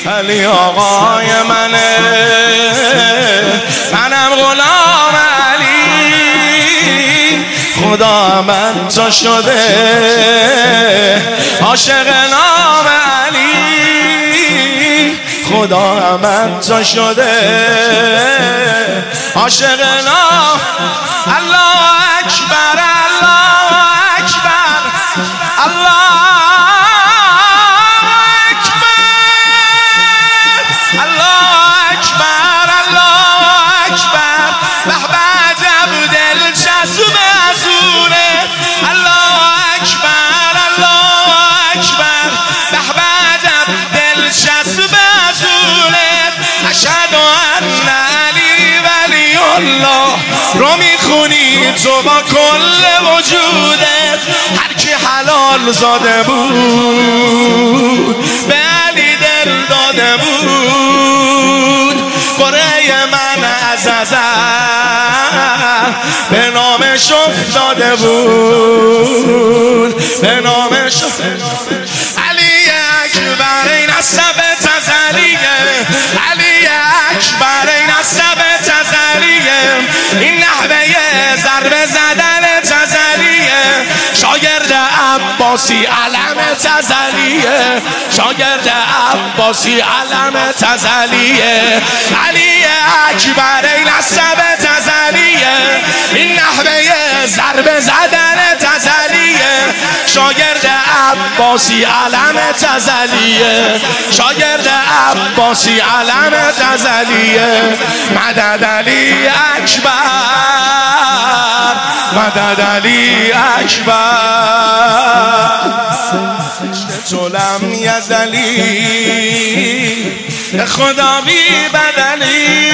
علی آقای منه، منم غلام علی، خدا من تو شده عاشق نام علی، خدا من تو شده عاشق نام. الله اکبر الله اکبر الله رو میخونی تو با کل وجودت، هر کی حلال زاده بود به علی دل داده بود، قره من از به نامش افتاده بود، به نامش علی اکبر این عصب تزلیه، علی اکبر این عصب تزلیه، این نحوه ضربه زدن تزلیه، شاگرد عباسی علم تزلیه، شاگرد عباسی علم تزلیه، علی اکبر این عصب تزلیه، این نحوه ضربه زدن تزلیه، شاگرد عباسی علم تزلیه، شاگرد عباسی علم تزلیه، مدد علی اکبر، مدد علی اکبر، تو لم یزلی خدا بی بدلی،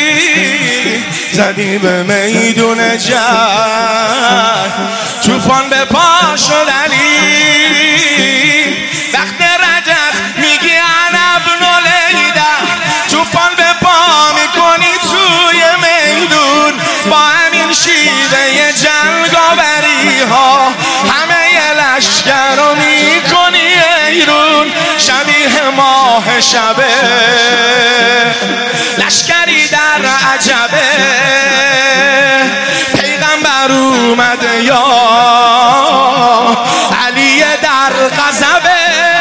زدی به میدون جنگ طوفان به پا شد علی، وقت رجب میگی انا ابن لیده، طوفان به پا میکنی توی میدون، با همین شیوه جنگاوری ها همه لشکر رو میکنی ایرون، شبیه ماه شبه لشکری در عجبه، پیغمبر اومده یا علی در غضبه،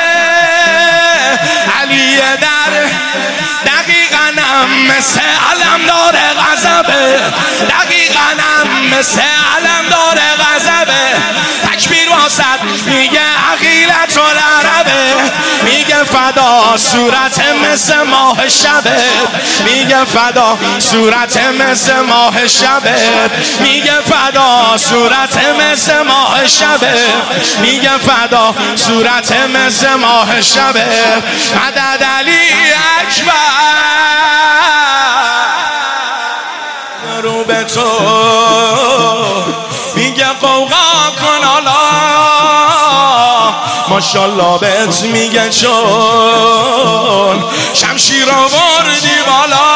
علی در دقیقاً مثل علمدار غضبه، دقیقاً مثل علمدار غضبه، تکبیر واسط میگه عقیلت العربه، میگه فدا صورت مثل ماه شبه، میگه فدا صورت مثل ماه شبه، میگه فدا صورت مثل ماه شبه، میگه فدا صورت مثل ماه شبه، مدد علی اکبر، رو به تو میگه قوقا کن حالا، ماشالله بهت میگه چون شمشیر آوردی بالا،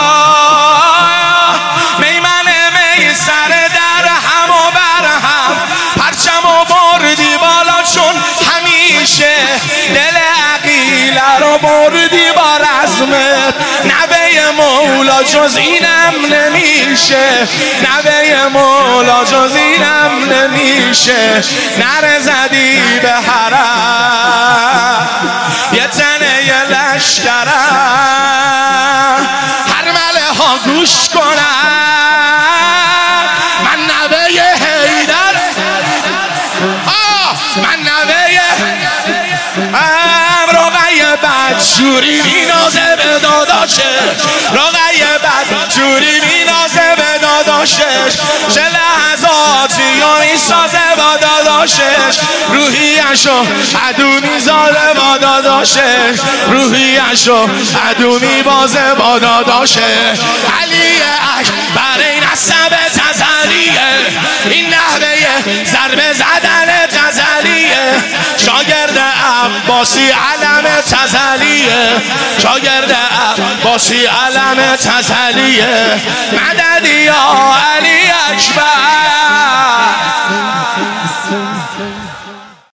میمن میسر در هم و بر هم پرچم آوردی بالا، چون همیشه دل عقیله رو بردی با رزمت، نوه مولا جز اینم نمیشه، نوه مولا جز اینم نمیشه، نره زدی به حرم یه تنه یه لشکرم، هر مله ها گوش کنم، من نوه حیدر، من نوه رقیه بدجوری مینازه به داداشش، رقیه بدجوری مینازه به داداشش، چه لحظاتی یا میسازه با داداشش، روحیشو عدو میزاده با داداشش، روحیشو عدو میبازه با داداشش، علی اکبر این عصب تزلیه، این نحوه ضربه زدن تزلیه، شاگرد عباسی علم تزلیه، شاگرد عباسی علم تزلیه، مدد یا علی اکبر.